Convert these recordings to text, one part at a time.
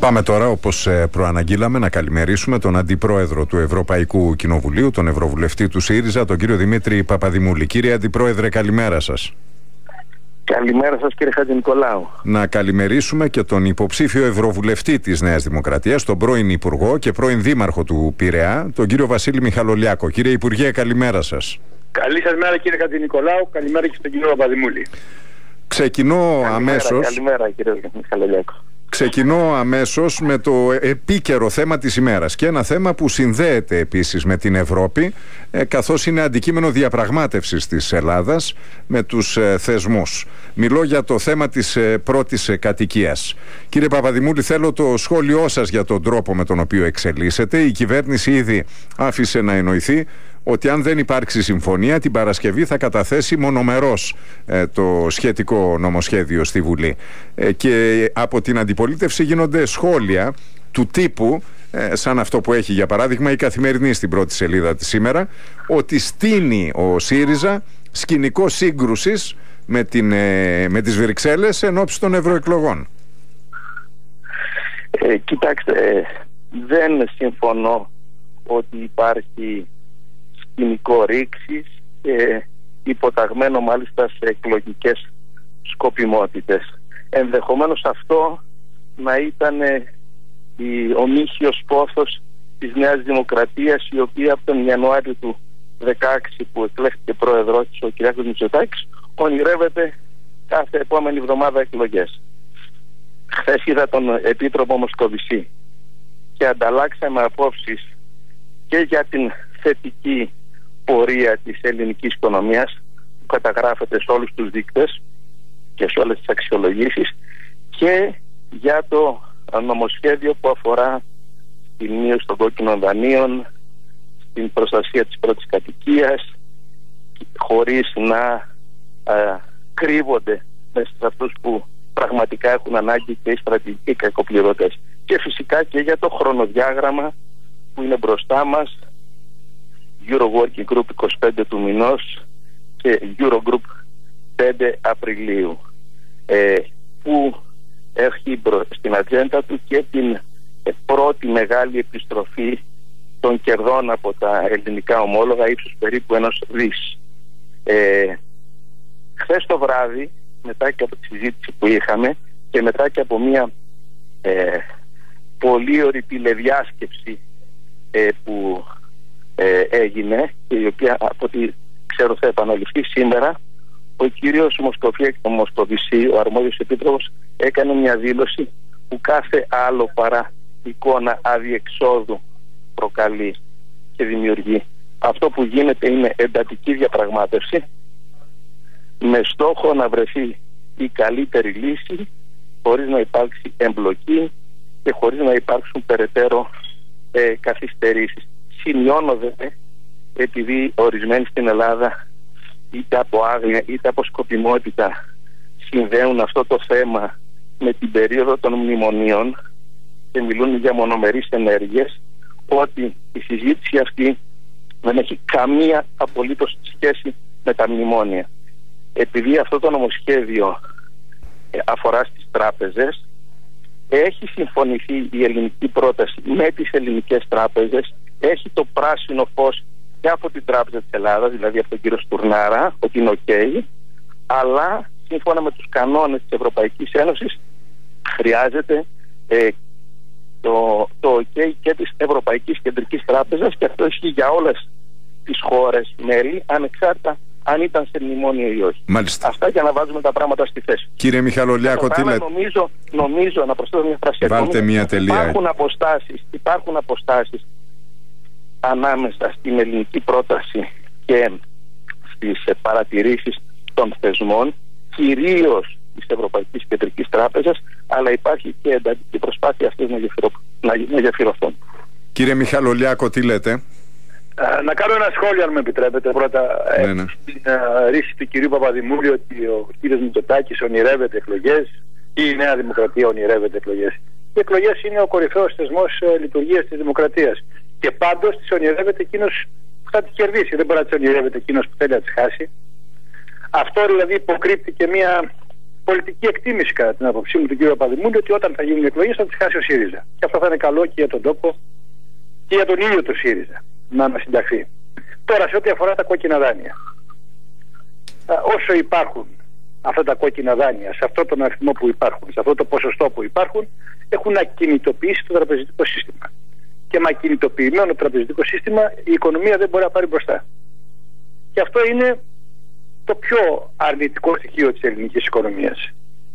Πάμε τώρα, όπως προαναγγείλαμε, να καλημερίσουμε τον Αντιπρόεδρο του Ευρωπαϊκού Κοινοβουλίου, τον Ευρωβουλευτή του ΣΥΡΙΖΑ, τον κύριο Δημήτρη Παπαδημούλη. Κύριε Αντιπρόεδρε, καλημέρα σας. Καλημέρα σας, κύριε Χατζηνικολάου. Να καλημερίσουμε και τον υποψήφιο Ευρωβουλευτή της Νέας Δημοκρατίας, τον πρώην Υπουργό και πρώην Δήμαρχο του Πειραιά, τον κύριο Βασίλη Μιχαλολιάκο. Κύριε Υπουργέ, καλημέρα σας. Καλή σας μέρα, κύριε Χατζηνικολάου. Καλημέρα και στον κύριο Παπαδημούλη. Καλημέρα, κύριε Μιχαλολιάκο. Ξεκινώ αμέσως με το επίκαιρο θέμα της ημέρας και ένα θέμα που συνδέεται επίσης με την Ευρώπη, καθώς είναι αντικείμενο διαπραγμάτευσης της Ελλάδας με τους θεσμούς. Μιλώ για το θέμα της πρώτης κατοικίας. Κύριε Παπαδημούλη, θέλω το σχόλιο σας για τον τρόπο με τον οποίο εξελίσσεται. Η κυβέρνηση ήδη άφησε να εννοηθεί ότι αν δεν υπάρξει συμφωνία, την Παρασκευή θα καταθέσει μονομερώς το σχετικό νομοσχέδιο στη Βουλή. Και από την αντιπολίτευση γίνονται σχόλια του τύπου, σαν αυτό που έχει για παράδειγμα η Καθημερινή στην πρώτη σελίδα της σήμερα, ότι στείνει ο ΣΥΡΙΖΑ σκηνικό σύγκρουσης με τις Βρυξέλλες εν ώψη των ευρωεκλογών. Κοιτάξτε, δεν συμφωνώ ότι υπάρχει σκηνικό ρήξης και υποταγμένο μάλιστα σε εκλογικές σκοπιμότητες. Ενδεχομένως αυτό να ήταν ο μύχιος πόθος της Νέας Δημοκρατίας, η οποία από τον Ιανουάριο του 2016 που εκλέχθηκε πρόεδρος της ο Κυριάκος Μητσοτάκης ονειρεύεται κάθε επόμενη εβδομάδα εκλογές. Χθες είδα τον Επίτροπο Μοσκοβισή και ανταλλάξαμε απόψεις και για την θετική πορεία της ελληνικής οικονομίας που καταγράφεται σε όλους τους δείκτες και σε όλες τις αξιολογήσεις, και για το νομοσχέδιο που αφορά την μείωση των κόκκινων δανείων, στην προστασία της πρώτης κατοικίας, χωρίς να κρύβονται μέσα σε αυτούς που πραγματικά έχουν ανάγκη και οι στρατηγικοί κακοπληρωτές. Και φυσικά και για το χρονοδιάγραμμα που είναι μπροστά μας, Euro Working Group 25 του μηνός και Eurogroup 5 Απριλίου, που έχει στην ατζέντα του και την πρώτη μεγάλη επιστροφή των κερδών από τα ελληνικά ομόλογα ύψους περίπου 1 δις. Χθες το βράδυ, μετά και από τη συζήτηση που είχαμε και μετά και από μια πολύ ωραία τηλεδιάσκεψη που έγινε και η οποία από ό,τι ξέρω θα επαναληφθεί σήμερα, ο κύριος Μοσκοβισή, ο αρμόδιος επίτροπος, έκανε μια δήλωση που κάθε άλλο παρά εικόνα αδιεξόδου προκαλεί και δημιουργεί. Αυτό που γίνεται είναι εντατική διαπραγμάτευση με στόχο να βρεθεί η καλύτερη λύση χωρίς να υπάρξει εμπλοκή και χωρίς να υπάρξουν περαιτέρω καθυστερήσεις. Σημειώνω επειδή ορισμένοι στην Ελλάδα είτε από άγνοια είτε από σκοπιμότητα συνδέουν αυτό το θέμα με την περίοδο των μνημονίων και μιλούν για μονομερείς ενέργειες, ότι η συζήτηση αυτή δεν έχει καμία απολύτως σχέση με τα μνημόνια. Επειδή αυτό το νομοσχέδιο αφορά στις τράπεζες, έχει συμφωνηθεί η ελληνική πρόταση με τις ελληνικές τράπεζες, έχει το πράσινο φως και από την Τράπεζα της Ελλάδας, δηλαδή από τον κύριο Στουρνάρα, ότι είναι ok, αλλά σύμφωνα με τους κανόνες της Ευρωπαϊκής Ένωσης χρειάζεται το ok και της Ευρωπαϊκής Κεντρικής Τράπεζας, και αυτό ισχύει για όλες τις χώρες μέλη, ανεξάρτητα αν ήταν σε μνημόνιο ή όχι. Μάλιστα. Αυτά για να βάζουμε τα πράγματα στη θέση. Κύριε Μιχαλολιάκο, τι λέτε? Νομίζω, να προσθέσω μια φράση. Βάλτε μια τελεία. Υπάρχουν αποστάσεις ανάμεσα στην ελληνική πρόταση και στις παρατηρήσεις των θεσμών, κυρίως της Ευρωπαϊκής Κεντρικής Τράπεζας, αλλά υπάρχει και εντατική προσπάθεια αυτές να γεφυρωθούν. Κύριε Μιχαλολιάκο, τι λέτε? Να κάνω ένα σχόλιο, αν με επιτρέπετε, πρώτα. Ναι. Στην ρίση του κυρίου Παπαδημούλη ότι ο κύριος Μητσοτάκης ονειρεύεται εκλογές ή η Νέα Δημοκρατία ονειρεύεται εκλογές. Οι εκλογές είναι ο κορυφαίος θεσμός λειτουργίας της δημοκρατίας. Και πάντως τις ονειρεύεται εκείνος που θα τις κερδίσει. Δεν μπορεί να τις ονειρεύεται εκείνος που θέλει να τις χάσει. Αυτό δηλαδή υποκρύπτει και μια πολιτική εκτίμηση, κατά την άποψή μου, του κ. Παπαδημούλη, ότι όταν θα γίνουν εκλογές θα τις χάσει ο ΣΥΡΙΖΑ. Και αυτό θα είναι καλό και για τον τόπο και για τον ίδιο το ΣΥΡΙΖΑ να ανασυνταχθεί. Τώρα, σε ό,τι αφορά τα κόκκινα δάνεια, όσο υπάρχουν αυτά τα κόκκινα δάνεια, σε αυτόν τον αριθμό που υπάρχουν, σε αυτό το ποσοστό που υπάρχουν, έχουν ακινητοποιήσει το τραπεζικό σύστημα. Και με ακινητοποιημένο τραπεζικό σύστημα η οικονομία δεν μπορεί να πάρει μπροστά. Και αυτό είναι το πιο αρνητικό στοιχείο της ελληνικής οικονομίας.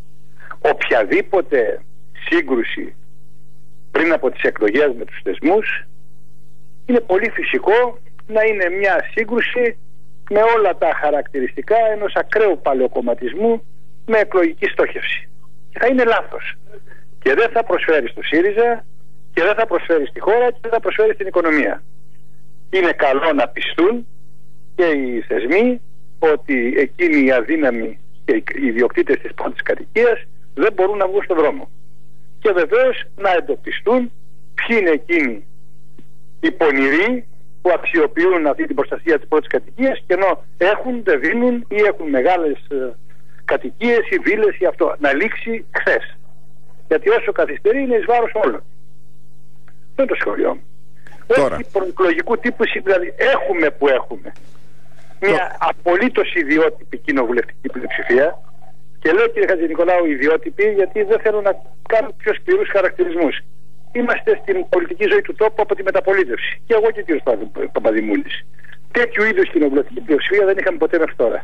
Οποιαδήποτε σύγκρουση πριν από τις εκλογές με τους θεσμούς, είναι πολύ φυσικό να είναι μια σύγκρουση με όλα τα χαρακτηριστικά ενός ακραίου παλαιοκομματισμού με εκλογική στόχευση. Και θα είναι λάθος. Και δεν θα προσφέρει στο ΣΥΡΙΖΑ, και δεν θα προσφέρει στη χώρα, και δεν θα προσφέρει στην οικονομία. Είναι καλό να πιστούν και οι θεσμοί ότι εκείνοι οι αδύναμοι και οι ιδιοκτήτες της πρώτης κατοικίας δεν μπορούν να βγουν στον δρόμο. Και βεβαίως να εντοπιστούν ποιοι είναι εκείνοι οι πονηροί που αξιοποιούν αυτή την προστασία της πρώτης κατοικίας, και ενώ έχουν, δεν δίνουν ή έχουν μεγάλες κατοικίες ή βίλες ή αυτό, να λήξει χθες. Γιατί όσο καθυστερεί είναι εις βάρος όλων. Αυτό είναι το σχολείο μου. Όχι προεκλογικού τύπου, δηλαδή έχουμε που έχουμε μια απολύτως ιδιότυπη κοινοβουλευτική πλειοψηφία, και λέω, κύριε Χατζηνικολάου, ιδιότυπη, γιατί δεν θέλω να κάνω πιο σκληρούς χαρακτηρισμούς. Είμαστε στην πολιτική ζωή του τόπου από τη μεταπολίτευση. Και εγώ και ο κ. Παπαδημούλης. Τέτοιου είδους κοινοβουλευτική πλειοψηφία δεν είχαμε ποτέ μέχρι τώρα.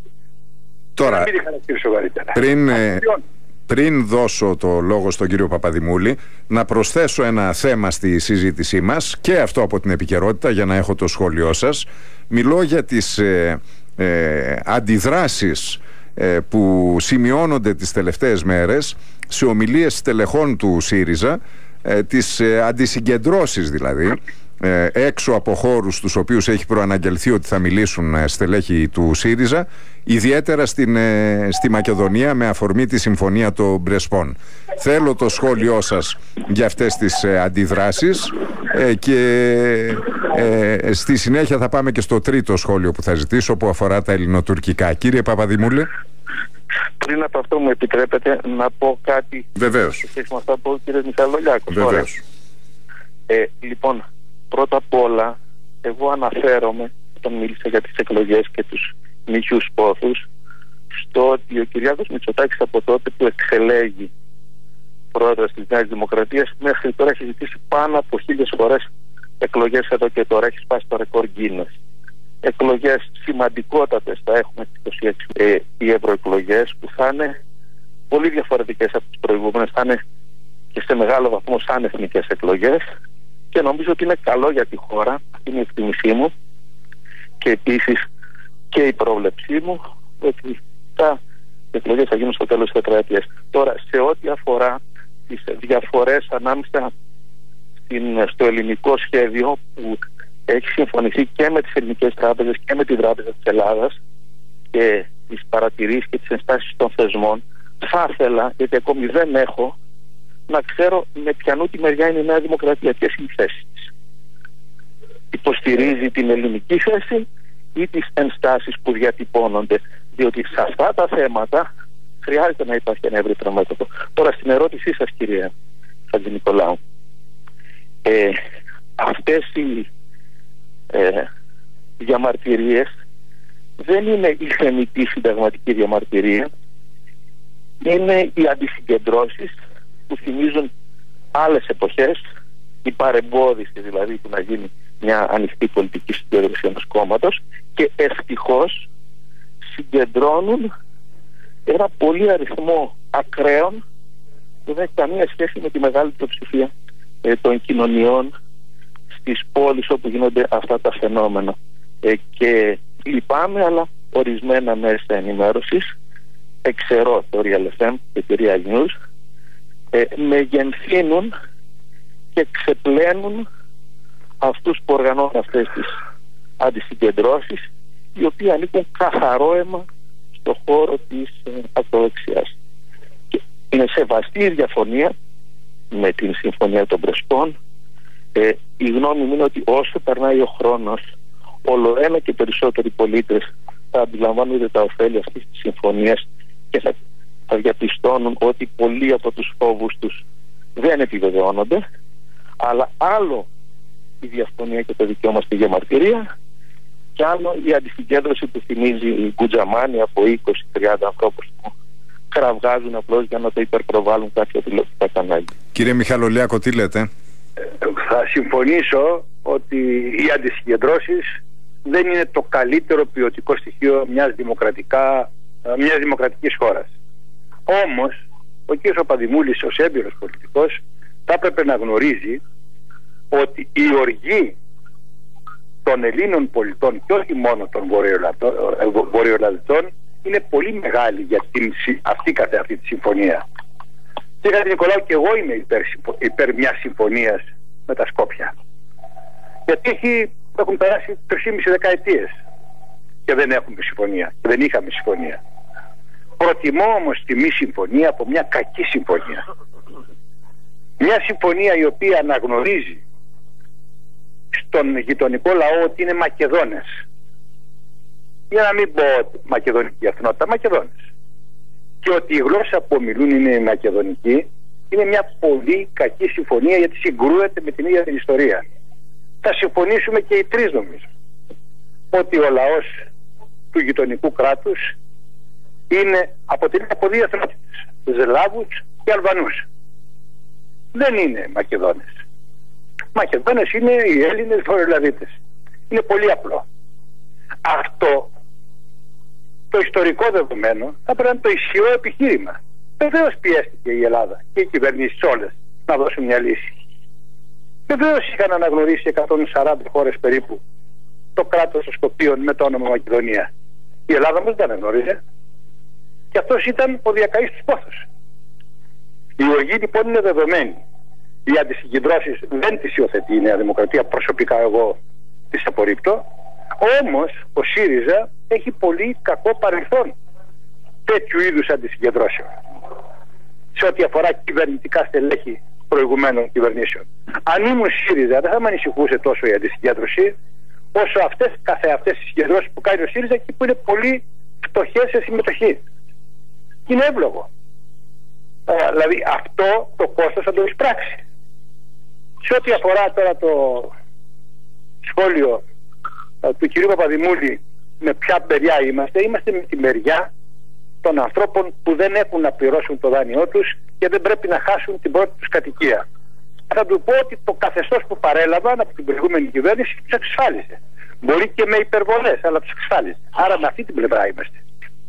Τώρα, να μην τη χαρακτηρίσω βαρύτερα. Πριν δώσω το λόγο στον κύριο Παπαδημούλη, να προσθέσω ένα θέμα στη συζήτησή μας, και αυτό από την επικαιρότητα, για να έχω το σχόλιο σας. Μιλώ για τις αντιδράσεις που σημειώνονται τις τελευταίες μέρες σε ομιλίες στελεχών του ΣΥΡΙΖΑ, τις αντισυγκεντρώσεις δηλαδή, έξω από χώρους τους οποίους έχει προαναγγελθεί ότι θα μιλήσουν στελέχοι του ΣΥΡΙΖΑ, ιδιαίτερα στη Μακεδονία, με αφορμή τη συμφωνία των Πρεσπών. Θέλω το σχόλιο σας για αυτές τις αντιδράσεις, και στη συνέχεια θα πάμε και στο τρίτο σχόλιο που θα ζητήσω, που αφορά τα ελληνοτουρκικά. Κύριε Παπαδημούλη. Πριν από αυτό, μου επιτρέπετε να πω κάτι? Βεβαίως. Σε σχέση με αυτά που είπε ο κ. Μιχαλολιάκος. Βεβαίως. Λοιπόν, πρώτα απ' όλα, εγώ αναφέρομαι, όταν μίλησα για τις εκλογές και τους νικιούς πόθους, στο ότι ο Κυριάκος Μητσοτάκης, από τότε που εξελέγει πρόεδρος της Νέας Δημοκρατίας, μέχρι τώρα έχει ζητήσει πάνω από 1000 φορές εκλογές εδώ και τώρα. Έχει σπάσει το ρεκόρ Guinness. Εκλογές σημαντικότατες θα έχουμε στις 26 οι ευρωεκλογές, που θα είναι πολύ διαφορετικές από τις προηγούμενες. Θα είναι και σε μεγάλο βαθμό σαν εθνικές εκλογές, και νομίζω ότι είναι καλό για τη χώρα. Αυτή είναι η εκτίμησή μου, και επίσης και η πρόβλεψή μου, ότι τα εκλογές θα γίνουν στο τέλος της τετραετίας. Τώρα, σε ό,τι αφορά τις διαφορές ανάμεσα στο ελληνικό σχέδιο, που έχει συμφωνηθεί και με τις ελληνικές τράπεζες και με την Τράπεζα της Ελλάδας, και τις παρατηρήσεις και τις ενστάσεις των θεσμών, θα ήθελα, γιατί ακόμη δεν έχω, να ξέρω με ποιανού τη μεριά είναι η Νέα Δημοκρατία, ποιες είναι οι θέσεις της. Υποστηρίζει την ελληνική θέση ή τις ενστάσεις που διατυπώνονται? Διότι σε αυτά τα θέματα χρειάζεται να υπάρχει ένα ευρύτερο μέτωπο. Τώρα, στην ερώτησή σας, κύριε Χατζηνικολάου, αυτές οι διαμαρτυρίες δεν είναι η θεμητή συνταγματική διαμαρτυρία, είναι οι αντισυγκεντρώσεις που θυμίζουν άλλες εποχές, η παρεμπόδιση δηλαδή του να γίνει μια ανοιχτή πολιτική συγκέντρωση ενός κόμματος, και ευτυχώς συγκεντρώνουν ένα πολύ αριθμό ακραίων που δεν έχει καμία σχέση με τη μεγάλη πλειοψηφία των κοινωνιών στις πόλεις όπου γίνονται αυτά τα φαινόμενα. Και λυπάμαι, αλλά ορισμένα μέσα ενημέρωσης, εξαιρώ το Real FM και τη Real News, μεγενθύνουν και ξεπλένουν αυτούς που οργανώνουν αυτές τις αντισυγκεντρώσεις, οι οποίοι ανήκουν καθαρό αίμα στο χώρο της ακροδεξιάς. Και είναι σεβαστή η διαφωνία με την Συμφωνία των Πρεσπών. Η γνώμη μου είναι ότι όσο περνάει ο χρόνος, όλο ένα και περισσότεροι πολίτες θα αντιλαμβάνονται τα ωφέλη αυτής της συμφωνίας, και θα θα διαπιστώνουν ότι πολλοί από τους φόβους τους δεν επιβεβαιώνονται, αλλά άλλο η διαφωνία και το δικαίωμα στη διαμαρτυρία και άλλο η αντισυγκέντρωση που θυμίζει η Γκουτζαμάνη από 20-30 ανθρώπους που κραυγάζουν απλώς για να το υπερπροβάλλουν κάποια τηλεοπτικά κανάλια. Κύριε Μιχαλολιάκο, τι λέτε? Θα συμφωνήσω ότι οι αντισυγκεντρώσεις δεν είναι το καλύτερο ποιοτικό στοιχείο μιας δημοκρατικής χώρας. Όμως ο κ. Παπαδημούλης ως έμπειρος πολιτικός θα έπρεπε να γνωρίζει ότι η οργή των Ελλήνων πολιτών και όχι μόνο των βορειοελλαδιτών είναι πολύ μεγάλη για αυτή τη συμφωνία. Κύριε Νικολάου, και εγώ είμαι υπέρ μιας συμφωνίας με τα Σκόπια, γιατί έχουν περάσει 3,5 δεκαετίες και δεν έχουμε συμφωνία και δεν είχαμε συμφωνία. Προτιμώ όμως τη μη συμφωνία από μια κακή συμφωνία. Μια συμφωνία η οποία αναγνωρίζει στον γειτονικό λαό ότι είναι Μακεδόνες, για να μην πω μακεδονική εθνότητα, Μακεδόνες, και ότι η γλώσσα που ομιλούν είναι η μακεδονική, είναι μια πολύ κακή συμφωνία, γιατί συγκρούεται με την ίδια την ιστορία. Θα συμφωνήσουμε και οι τρεις, νομίζω, ότι ο λαός του γειτονικού κράτους αποτελείται από δύο εθνότητες, Σλάβους και Αλβανούς. Δεν είναι Μακεδόνες. Μακεδόνες είναι οι Έλληνες βορειοελλαδίτες. Είναι πολύ απλό. Αυτό το ιστορικό δεδομένο θα πρέπει να είναι το ισχυρό επιχείρημα. Βεβαίως πιέστηκε η Ελλάδα και οι κυβερνήσεις όλες να δώσουν μια λύση. Βεβαίως είχαν αναγνωρίσει 140 χώρες περίπου το κράτος των Σκοπίων με το όνομα Μακεδονία. Η Ελλάδα όμως δεν αναγνώριζε. Και αυτός ήταν ο διακαής του πόθος. Η οργή λοιπόν είναι δεδομένη. Οι αντισυγκεντρώσεις δεν τις υιοθετεί η Νέα Δημοκρατία, προσωπικά εγώ τις απορρίπτω. Όμως ο ΣΥΡΙΖΑ έχει πολύ κακό παρελθόν τέτοιου είδους αντισυγκεντρώσεων σε ό,τι αφορά κυβερνητικά στελέχη προηγουμένων κυβερνήσεων. Αν ήμουν ΣΥΡΙΖΑ δεν θα με ανησυχούσε τόσο η αντισυγκέντρωση όσο αυτές τις συγκεντρώσεις που κάνει ο ΣΥΡΙΖΑ και που είναι πολύ φτωχές σε συμμετοχή. Είναι εύλογο. Δηλαδή αυτό το κόστος θα το εισπράξει. Σε ό,τι αφορά τώρα το σχόλιο του κυρίου Παπαδημούλη, με ποια μεριά είμαστε με τη μεριά των ανθρώπων που δεν έχουν να πληρώσουν το δάνειό τους και δεν πρέπει να χάσουν την πρώτη τους κατοικία. Θα του πω ότι το καθεστώς που παρέλαβαν από την προηγούμενη κυβέρνηση τους εξασφάλισε. Μπορεί και με υπερβολές, αλλά τους εξασφάλισε. Άρα με αυτή την πλευρά είμαστε.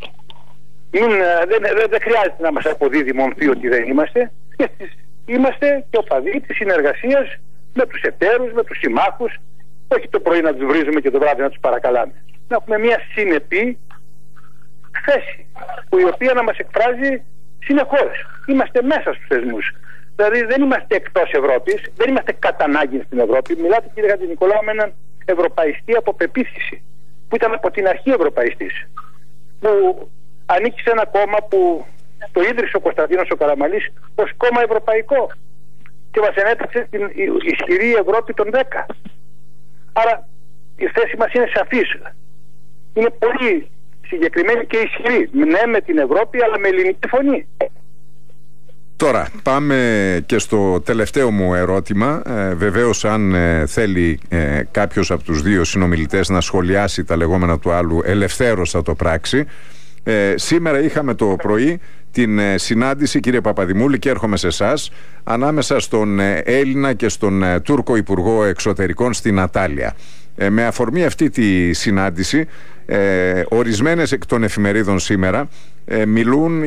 Δεν χρειάζεται να μας αποδίδει μομφή ότι δεν είμαστε. Είμαστε και οπαδοί της συνεργασίας με τους εταίρους, με τους συμμάχους, όχι το πρωί να τους βρίζουμε και το βράδυ να τους παρακαλάμε. Να έχουμε μια συνεπή θέση, η οποία να μας εκφράζει συνεχώς. Είμαστε μέσα στους θεσμούς. Δηλαδή δεν είμαστε εκτός Ευρώπης, δεν είμαστε κατά ανάγκη στην Ευρώπη. Μιλάτε, κύριε Χατζηνικολάου, με έναν ευρωπαϊστή από πεποίθηση, που ήταν από την αρχή ευρωπαϊστής, που ανήκει σε ένα κόμμα που το ίδρυσε ο Κωνσταντίνος ο Καραμαλής ως κόμμα ευρωπαϊκό και μας ενέταξε στην ισχυρή Ευρώπη των 10. Άρα η θέση μας είναι σαφής. Είναι πολύ συγκεκριμένη και ισχυρή. Ναι, με την Ευρώπη, αλλά με ελληνική φωνή. Τώρα πάμε και στο τελευταίο μου ερώτημα. Βεβαίως αν θέλει κάποιος από τους δύο συνομιλητές να σχολιάσει τα λεγόμενα του άλλου, ελευθέρως θα το πράξει. Σήμερα είχαμε το πρωί την συνάντηση, κύριε Παπαδημούλη, και έρχομαι σε εσάς, ανάμεσα στον Έλληνα και στον Τούρκο Υπουργό Εξωτερικών στην Ατάλια. Με αφορμή αυτή τη συνάντηση, ορισμένες εκ των εφημερίδων σήμερα μιλούν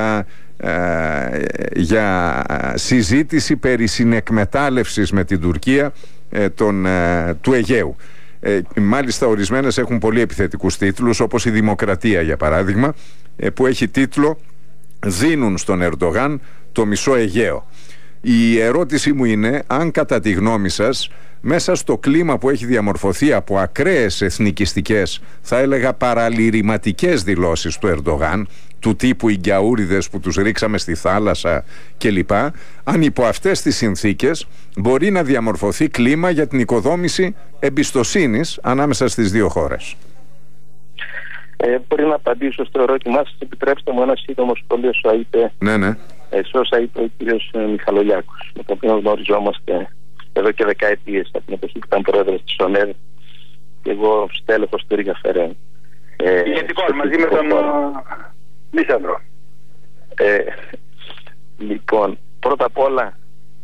για συζήτηση περί συνεκμετάλλευσης με την Τουρκία του Αιγαίου. Μάλιστα ορισμένες έχουν πολύ επιθετικούς τίτλους, όπως η Δημοκρατία για παράδειγμα, που έχει τίτλο «Δίνουν στον Ερντογάν το μισό Αιγαίο». Η ερώτηση μου είναι αν κατά τη γνώμη σας, μέσα στο κλίμα που έχει διαμορφωθεί από ακραίες εθνικιστικές, θα έλεγα παραλυρηματικές δηλώσεις του Ερντογάν, του τύπου οι γκιαούριδες που τους ρίξαμε στη θάλασσα κλπ, αν υπό αυτές τις συνθήκες μπορεί να διαμορφωθεί κλίμα για την οικοδόμηση εμπιστοσύνης ανάμεσα στις δύο χώρες. Πριν να απαντήσω στο ερώτημά σας, επιτρέψτε μου ένα σύντομο σχόλιο σε όσα είπε ο κύριος Μιχαλολιάκος, με τον οποίο γνωριζόμαστε εδώ και δεκαετίες, από την εποχή που ήταν πρόεδρος της ΟΝΕΡ και εγώ στέλεχος του Ρίγα Φερέν. Ηγετικός μαζί με τον Λίσανδρο. Λοιπόν, πρώτα απ' όλα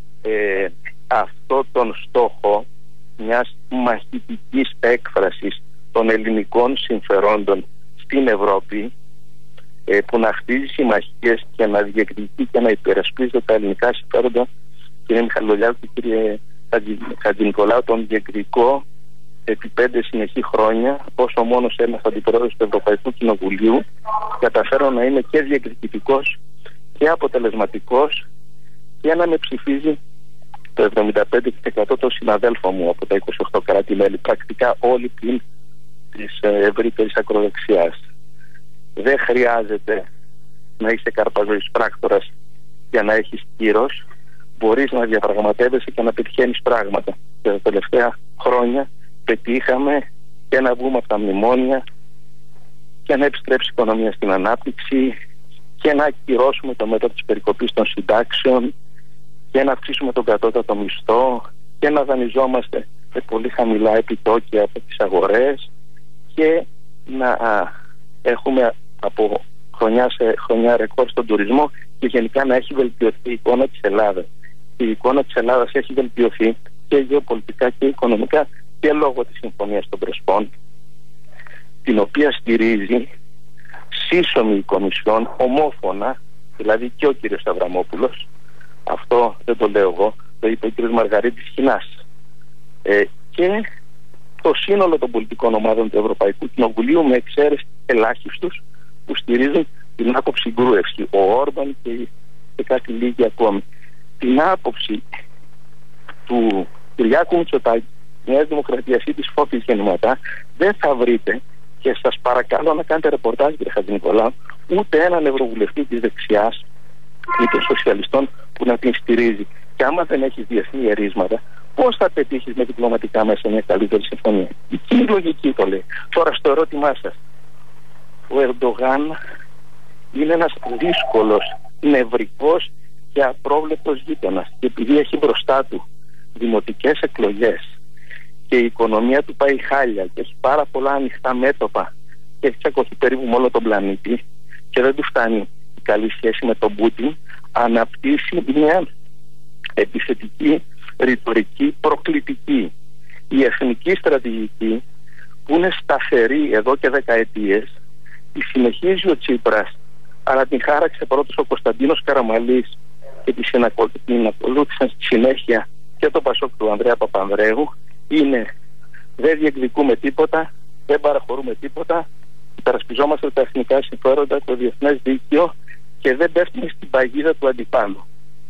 αυτό τον στόχο μιας μαχητικής έκφρασης των ελληνικών συμφερόντων στην Ευρώπη, που να χτίζει συμμαχίες και να διεκδικεί και να υπερασπίζεται τα ελληνικά συμφέροντα, κύριε Μιχαλολιάκου και κύριε Χατζηνικολάου, τον διεκδικώ επί 5 συνεχή χρόνια, όσο μόνος ένας αντιπρόεδρος του Ευρωπαϊκού Κοινοβουλίου, καταφέρω να είμαι και διεκδικητικός και αποτελεσματικός και να με ψηφίζει το 75% των συναδέλφων μου από τα 28 κράτη-μέλη, πρακτικά όλοι πλην της ευρύτερης ακροδεξιάς. Δεν χρειάζεται να είσαι καρπαζοής πράκτορας για να έχεις κύρος. Μπορείς να διαπραγματεύεσαι και να πετυχαίνεις πράγματα. Και τα τελευταία χρόνια πετύχαμε και να βγούμε από τα μνημόνια και να επιστρέψει η οικονομία στην ανάπτυξη και να ακυρώσουμε το μέτρο της περικοπής των συντάξεων και να αυξήσουμε τον κατώτατο μισθό και να δανειζόμαστε με πολύ χαμηλά επιτόκια από τις αγορές και να έχουμε από χρονιά σε χρονιά ρεκόρ στον τουρισμό και γενικά να έχει βελτιωθεί η εικόνα της Ελλάδας. Η εικόνα της Ελλάδας έχει βελτιωθεί και γεωπολιτικά και οικονομικά και λόγω της Συμφωνίας των Πρεσπών, την οποία στηρίζει σύσσωμη η Κομισιόν, ομόφωνα, δηλαδή και ο κύριος Αβραμόπουλος. Αυτό δεν το λέω εγώ, το είπε ο κύριος Μαργαρίτης Χινάς. Και το σύνολο των πολιτικών ομάδων του Ευρωπαϊκού Κοινοβουλίου, με εξαίρεση ελάχιστους που στηρίζουν την άποψη Γκρούευσκη, ο Όρμπαν και κάτι λίγοι ακόμη. Την άποψη του Κυριάκου Μητσοτάκη, Νέας Δημοκρατίας ή της Φώτης Γεννηματά, δεν θα βρείτε, και σας παρακαλώ να κάνετε ρεπορτάζ, κύριε Χατζηνικολάου, ούτε έναν ευρωβουλευτή της δεξιάς ή των σοσιαλιστών που να την στηρίζει. Και άμα δεν έχεις διεθνή ερίσματα, πώς θα πετύχεις με διπλωματικά μέσα μια καλύτερη συμφωνία? Η κοινή λογική το λέει. Τώρα στο ερώτημά σας, ο Ερντογάν είναι ένας δύσκολος, νευρικός και απρόβλεπτος γείτονας, και επειδή έχει μπροστά του δημοτικές εκλογές και η οικονομία του πάει χάλια και έχει πάρα πολλά ανοιχτά μέτωπα και έχει τσακωθεί περίπου με όλο τον πλανήτη και δεν του φτάνει η καλή σχέση με τον Πούτιν, αναπτύσσει μια επιθετική ρητορική προκλητική. Η εθνική στρατηγική, που είναι σταθερή εδώ και δεκαετίες, τη συνεχίζει ο Τσίπρας, αλλά την χάραξε πρώτος ο Κωνσταντίνος Καραμαλής και την ακολούθησαν στη συνέχεια και το Πασόκ του Ανδρέα Παπανδρέου. Είναι: δεν διεκδικούμε τίποτα, δεν παραχωρούμε τίποτα, υπερασπιζόμαστε τα εθνικά συμφέροντα, το διεθνές δίκαιο και δεν πέφτουμε στην παγίδα του αντιπάλου.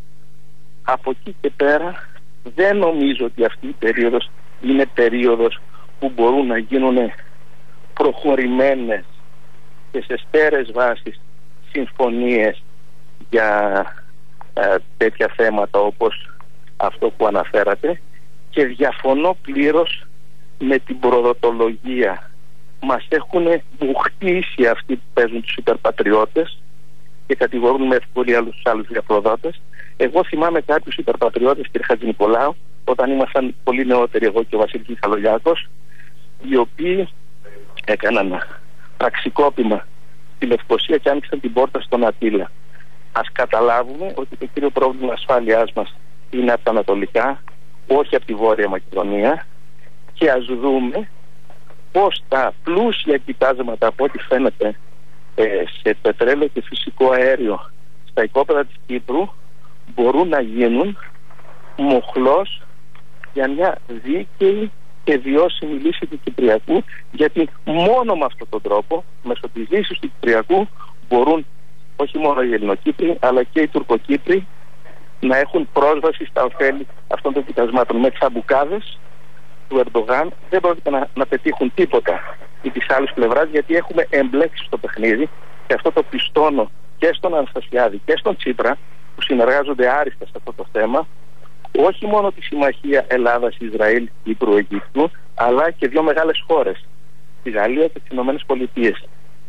Από εκεί και πέρα δεν νομίζω ότι αυτή η περίοδος είναι περίοδος που μπορούν να γίνουν προχωρημένες και σε στέρεες βάσεις συμφωνίες για τέτοια θέματα όπως αυτό που αναφέρατε, και διαφωνώ πλήρως με την προδοτολογία. Μας έχουν μπουχτίσει αυτοί που παίζουν τους υπερπατριώτες και κατηγορούν με ευκολία τους άλλους για προδότες. Εγώ θυμάμαι κάποιους υπερπατριώτες, κύριε Χατζηνικολάου, όταν ήμασταν πολύ νεότεροι, εγώ και ο Βασίλης Μιχαλολιάκος, οι οποίοι έκαναν πραξικόπημα στη Λευκοσία και άνοιξαν την πόρτα στον Αττήλα. Ας καταλάβουμε ότι το κύριο πρόβλημα ασφάλειάς μας είναι από τα ανατολικά, όχι από τη Βόρεια Μακεδονία, και ας δούμε πως τα πλούσια κοιτάσματα, από ό,τι φαίνεται, σε πετρέλαιο και φυσικό αέριο στα οικόπεδα της Κύπρου μπορούν να γίνουν μοχλός για μια δίκαιη και βιώσιμη λύση του Κυπριακού, γιατί μόνο με αυτόν τον τρόπο, μέσω της λύσης του Κυπριακού, μπορούν όχι μόνο οι Ελληνοκύπροι αλλά και οι Τουρκοκύπροι να έχουν πρόσβαση στα ωφέλη αυτών των κοιτασμάτων. Με τσαμπουκάδες του Ερντογάν δεν πρόκειται να πετύχουν τίποτα ή της άλλης πλευράς, γιατί έχουμε εμπλέξει στο παιχνίδι, και αυτό το πιστώνω και στον Αναστασιάδη και στον Τσίπρα, που συνεργάζονται άριστα σε αυτό το θέμα, όχι μόνο τη συμμαχία Ελλάδας-Ισραήλ-Κύπρου-Αιγύπτου, αλλά και δύο μεγάλες χώρες, τη Γαλλία και τις Ηνωμένες Πολιτείες.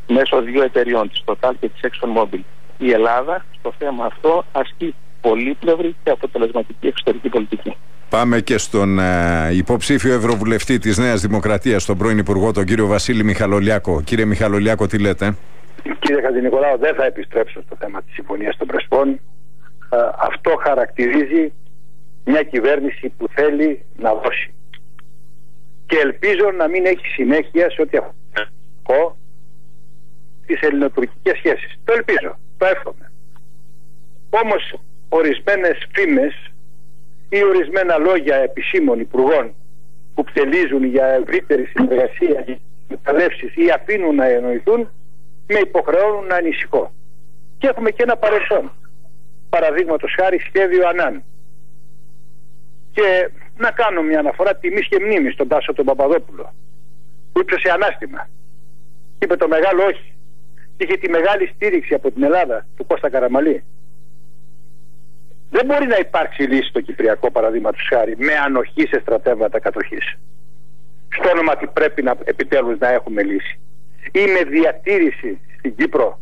μέσω δύο εταιριών, της Total και της ExxonMobil. Η Ελλάδα στο θέμα αυτό ασκεί πολύπλευρη και αποτελεσματική εξωτερική πολιτική. Πάμε και στον υποψήφιο ευρωβουλευτή της Νέας Δημοκρατίας, τον πρώην Υπουργό, τον κύριο Βασίλη Μιχαλολιάκο. Κύριε Μιχαλολιάκο, τι λέτε? Κύριε Χατζηνικολάου, δεν θα επιστρέψω στο θέμα της Συμφωνίας των Πρεσπών. Αυτό χαρακτηρίζει μια κυβέρνηση που θέλει να δώσει. Και ελπίζω να μην έχει συνέχεια σε ό,τι αφορά τις ελληνοτουρκικές σχέσεις. Το ελπίζω, το εύχομαι. Όμως ορισμένες φήμες ή ορισμένα λόγια επισήμων υπουργών που πτελίζουν για ευρύτερη συνεργασία και μεταλλεύσεις ή αφήνουν να εννοηθούν, με υποχρεώνουν να ανησυχώ. Και έχουμε και ένα παρελθόν. Παραδείγματος χάρη σχέδιο Ανάν. Και να κάνω μια αναφορά τιμής και μνήμης στον Τάσο τον Παπαδόπουλο, που ύψωσε ανάστημα. Είπε το μεγάλο όχι. Είχε τη μεγάλη στήριξη από την Ελλάδα του Κώστα Καραμαλή. Δεν μπορεί να υπάρξει λύση στο Κυπριακό, παραδείγματος χάρη, με ανοχή σε στρατεύματα κατοχής. Στο όνομα ότι πρέπει επιτέλους να έχουμε λύση. Ή με διατήρηση στην Κύπρο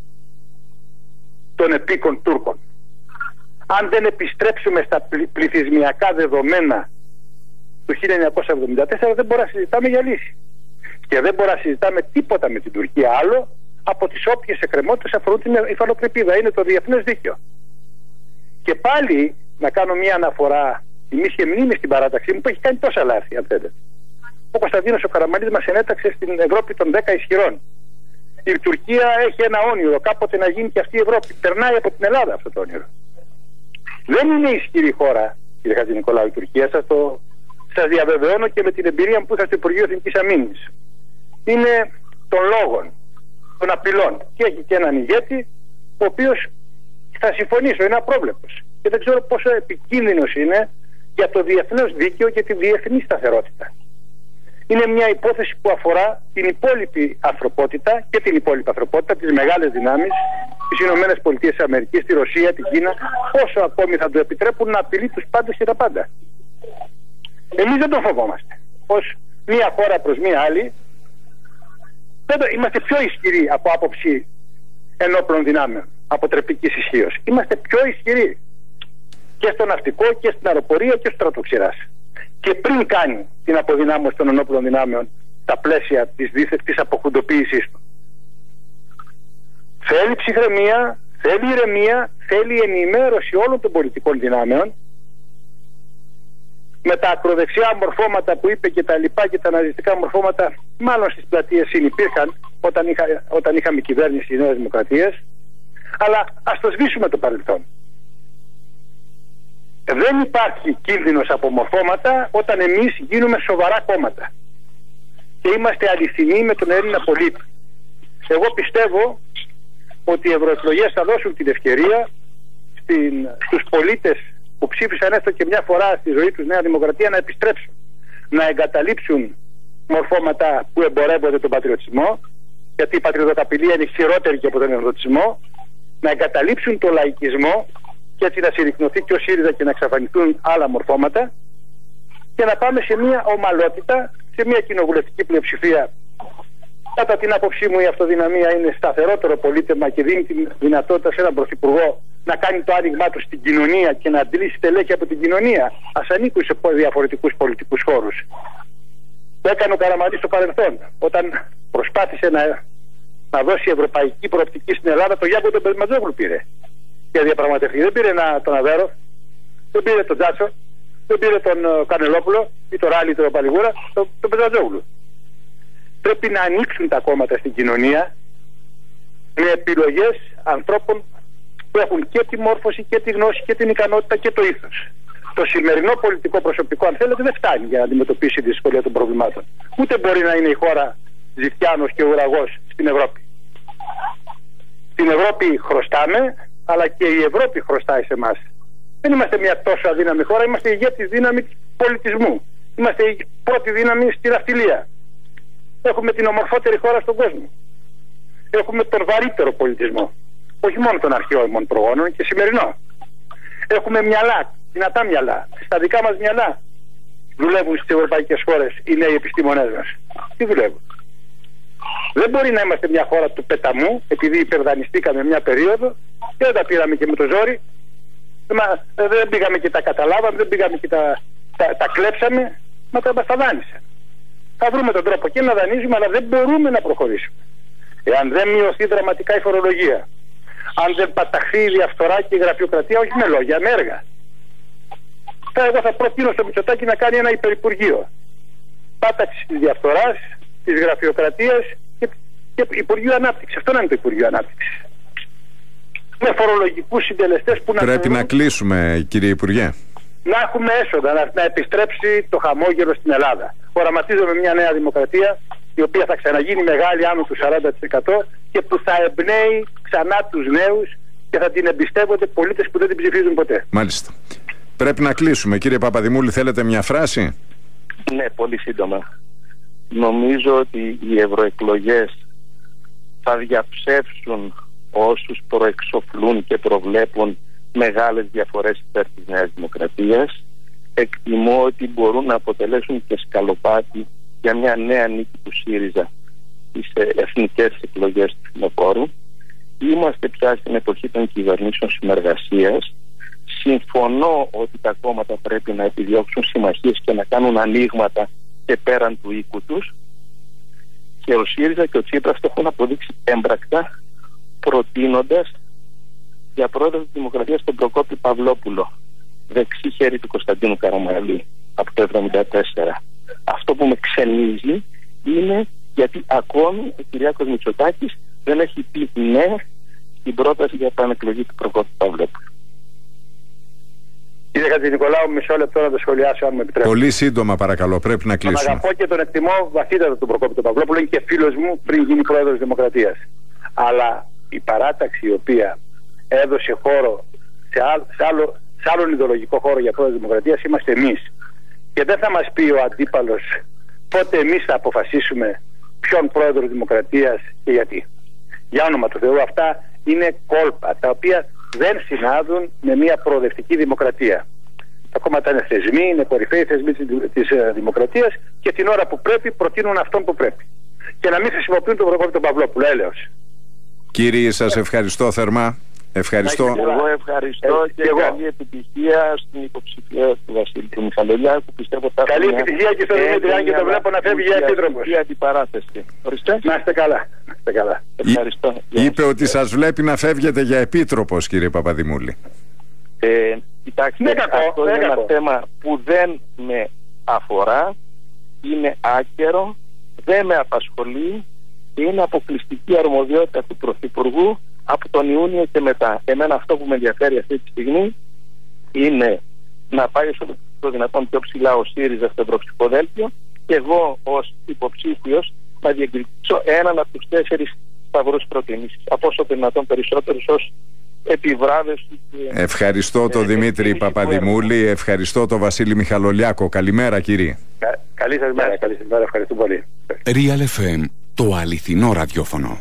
των επίκων Τούρκων. Αν δεν επιστρέψουμε στα πληθυσμιακά δεδομένα του 1974, δεν μπορούμε να συζητάμε για λύση. Και δεν μπορούμε να συζητάμε τίποτα με την Τουρκία άλλο από τις όποιες εκκρεμότητες αφορούν την υφαλοκρηπίδα. Είναι το διεθνές δίκαιο. Και πάλι να κάνω μια αναφορά τιμής και μνήμης στην παράταξή μου, που έχει κάνει τόσα λάθη, αν θέλετε. Ο Κωνσταντίνος ο Καραμαλής μας ενέταξε στην Ευρώπη των 10 ισχυρών. Η Τουρκία έχει ένα όνειρο, κάποτε να γίνει και αυτή η Ευρώπη. Περνάει από την Ελλάδα αυτό το όνειρο. Δεν είναι ισχυρή χώρα, κύριε Χατζηνικολάου, η Τουρκία. Σας διαβεβαιώνω και με την εμπειρία μου που είχα στο Υπουργείο Εθνικής Αμήνης. Είναι των λόγων, των απειλών. Και έχει και έναν ηγέτη, ο οποίος, θα συμφωνήσω, είναι απρόβλεπτος. Και δεν ξέρω πόσο επικίνδυνος είναι για το διεθνές δίκαιο και τη διεθνή σταθερότητα. Είναι μια υπόθεση που αφορά την υπόλοιπη ανθρωπότητα και την υπόλοιπη ανθρωπότητα, τις μεγάλες δυνάμεις, τις Ηνωμένες Πολιτείες της Αμερικής, τη Ρωσία, την Κίνα, όσο ακόμη θα του επιτρέπουν να απειλεί τους πάντες και τα πάντα. Εμείς δεν το φοβόμαστε. Ως μια χώρα προς μια άλλη, είμαστε πιο ισχυροί από άποψη ενόπλων δυνάμεων, από τρεπικής ισχύως. Είμαστε πιο ισχυροί και στο ναυτικό και στην αεροπορία και στο στρατοξηράς. Και πριν κάνει την αποδυνάμωση των ενόπλων δυνάμεων στα πλαίσια της αποχουντοποίησής του. Θέλει ψυχραιμία, θέλει ηρεμία, θέλει ενημέρωση όλων των πολιτικών δυνάμεων, με τα ακροδεξιά μορφώματα που είπε και τα λοιπά και τα ναζιστικά μορφώματα, μάλλον στις πλατείες συνυπήρχαν όταν είχαμε κυβέρνηση της Νέας Δημοκρατίας, αλλά ας το σβήσουμε το παρελθόν. Δεν υπάρχει κίνδυνος από μορφώματα όταν εμείς γίνουμε σοβαρά κόμματα και είμαστε αληθινοί με τον Έλληνα πολίτη. Εγώ πιστεύω ότι οι ευρωεκλογές θα δώσουν την ευκαιρία στους πολίτες που ψήφισαν έστω και μια φορά στη ζωή τους Νέα Δημοκρατία να επιστρέψουν, να εγκαταλείψουν μορφώματα που εμπορεύονται τον πατριωτισμό, γιατί η πατριωτοκαπηλεία είναι χειρότερη και από τον ευρωτισμό, να εγκαταλείψουν τον λαϊκισμό και έτσι να συρρυκνωθεί και ο ΣΥΡΙΖΑ και να εξαφανιστούν άλλα μορφώματα και να πάμε σε μια ομαλότητα, σε μια κοινοβουλευτική πλειοψηφία. Κατά την άποψή μου η αυτοδυναμία είναι σταθερότερο πολίτευμα και δίνει τη δυνατότητα σε έναν πρωθυπουργό να κάνει το άνοιγμά του στην κοινωνία και να αντλήσει στελέχη από την κοινωνία. Ας ανήκουν σε διαφορετικούς πολιτικούς χώρους. Το έκανε ο Καραμαλής στο παρελθόν, όταν προσπάθησε να δώσει ευρωπαϊκή προοπτική στην Ελλάδα. Το Γιάννη τον Πετματζόγλου πήρε για διαπραγματευτεί. Δεν πήρε τον Αβέρο, δεν πήρε τον Τζάτσο, δεν πήρε τον Κανελόπουλο ή τον Ράλι, τον Παλιγούρα, τον Πετματζόγλου. Πρέπει να ανοίξουν τα κόμματα στην κοινωνία με επιλογές ανθρώπων που έχουν και τη μόρφωση και τη γνώση και την ικανότητα και το ήθος. Το σημερινό πολιτικό προσωπικό, αν θέλετε, δεν φτάνει για να αντιμετωπίσει τη δυσκολία των προβλημάτων. Ούτε μπορεί να είναι η χώρα ζητιάνος και ουραγός στην Ευρώπη. Στην Ευρώπη χρωστάμε, αλλά και η Ευρώπη χρωστάει σε εμάς. Δεν είμαστε μια τόσο αδύναμη χώρα, είμαστε η ηγέτης δύναμη του πολιτισμού. Είμαστε η πρώτη δύναμη στη ναυτιλία. Έχουμε την ομορφότερη χώρα στον κόσμο. Έχουμε τον βαρύτερο πολιτισμό. Όχι μόνο των αρχαίων προγόνων και σημερινό. Έχουμε μυαλά, δυνατά μυαλά. Στα δικά μας μυαλά δουλεύουν στις ευρωπαϊκές χώρες οι νέοι επιστήμονές μας. Τι δουλεύουν? Δεν μπορεί να είμαστε μια χώρα του πεταμού, επειδή υπερδανιστήκαμε μια περίοδο και δεν τα πήραμε και με το ζόρι. Δεν πήγαμε και τα καταλάβαμε, δεν πήγαμε και τα κλέψαμε, μα τα δάνεισα. Θα βρούμε τον τρόπο και να δανείζουμε, αλλά δεν μπορούμε να προχωρήσουμε. Εάν δεν μειωθεί δραματικά η φορολογία, αν δεν παταχθεί η διαφθορά και η γραφειοκρατία, όχι με λόγια, με έργα. Εγώ θα προτείνω στο Μητσοτάκη να κάνει ένα υπερυπουργείο. Πάταξη της διαφθοράς, της γραφειοκρατίας και Υπουργείο Ανάπτυξης. Αυτό να είναι το Υπουργείο Ανάπτυξης. Με φορολογικούς συντελεστές που πρέπει να κλείσουμε, κύριε Υπουργέ. Να έχουμε έσοδα, να επιστρέψει το χαμόγελο στην Ελλάδα. Οραματίζομαι μια νέα δημοκρατία, η οποία θα ξαναγίνει μεγάλη, άνω του 40%, και που θα εμπνέει ξανά τους νέους και θα την εμπιστεύονται πολίτες που δεν την ψηφίζουν ποτέ. Μάλιστα. Πρέπει να κλείσουμε. Κύριε Παπαδημούλη, θέλετε μια φράση? Ναι, πολύ σύντομα. Νομίζω ότι οι ευρωεκλογές θα διαψεύσουν όσους προεξοφλούν και προβλέπουν μεγάλες διαφορές υπέρ της Νέας Δημοκρατίας. Εκτιμώ ότι μπορούν να αποτελέσουν και σκαλοπάτι για μια νέα νίκη του ΣΥΡΙΖΑ στις εθνικές εκλογές του φθινοπόρου. Είμαστε πια στην εποχή των κυβερνήσεων συνεργασίας. Συμφωνώ ότι τα κόμματα πρέπει να επιδιώξουν συμμαχίες και να κάνουν ανοίγματα και πέραν του οίκου τους, και ο ΣΥΡΙΖΑ και ο Τσίπρας το έχουν αποδείξει έμπρακτα, προτείνοντας για πρόεδρο της Δημοκρατίας τον Προκόπη Παυλόπουλο, δεξί χέρι του Κωνσταντίνου Καραμανλή από το 1974. Αυτό που με ξενίζει είναι γιατί ακόμη ο Κυριάκος Μητσοτάκης δεν έχει πει ναι στην πρόταση για επανεκλογή του Προκόπη Παυλόπουλου. Κύριε Χατζηνικολάου, μισό λεπτό να το σχολιάσω, αν με επιτρέπετε. Πολύ σύντομα, παρακαλώ, πρέπει να κλείσουμε. Τον αγαπώ και τον εκτιμώ βαθύτερα τον Προκόπη τον Παυλόπουλο, είναι και φίλος μου πριν γίνει πρόεδρος της Δημοκρατίας. Αλλά η παράταξη η οποία έδωσε χώρο σε άλλον ιδεολογικό χώρο για πρόεδρο της Δημοκρατίας είμαστε εμείς. Και δεν θα μας πει ο αντίπαλος πότε εμείς θα αποφασίσουμε ποιον πρόεδρο της Δημοκρατίας και γιατί. Για όνομα του Θεού, αυτά είναι κόλπα τα οποία δεν συνάδουν με μια προοδευτική δημοκρατία. Τα κόμματα είναι θεσμοί, είναι κορυφαίοι θεσμοί της δημοκρατίας και την ώρα που πρέπει προτείνουν αυτόν που πρέπει. Και να μην χρησιμοποιούν τον Προκόπη τον Παυλόπουλο, έλεος. Κύριοι, σας ευχαριστώ θερμά. Ευχαριστώ. Εγώ ευχαριστώ και καλή επιτυχία στην υποψηφία του Βασίλη του Μιχαλολιάκου. Καλή επιτυχία και στο Δημήτρη, αν και το βλέπω να φεύγει για επίτροπος. Για αντιπαράθεση. Να είστε καλά. Ευχαριστώ. Είπε ότι σας βλέπει να φεύγετε για επίτροπος, κύριε Παπαδημούλη. Κοιτάξτε, αυτό είναι ένα θέμα που δεν με αφορά, είναι άκερο, δεν με απασχολεί και είναι αποκλειστική αρμοδιότητα του Πρωθυπουργού από τον Ιούνιο και μετά. Εμένα αυτό που με ενδιαφέρει αυτή τη στιγμή είναι να πάει όσο το δυνατόν πιο ψηλά ο ΣΥΡΙΖΑ στο ευρωψηφοδέλτιο και εγώ ως υποψήφιος να διεκδικήσω έναν από τους 4 σταυρούς προτιμήσεις, από όσο το δυνατόν περισσότερους ως επιβράβευση. Ευχαριστώ τον Δημήτρη Παπαδημούλη, ευχαριστώ τον Βασίλη Μιχαλολιάκο. Καλημέρα, κύριε. Καλή σας μέρα, ευχαριστώ πολύ. Real FM, το αληθινό ραδιόφωνο.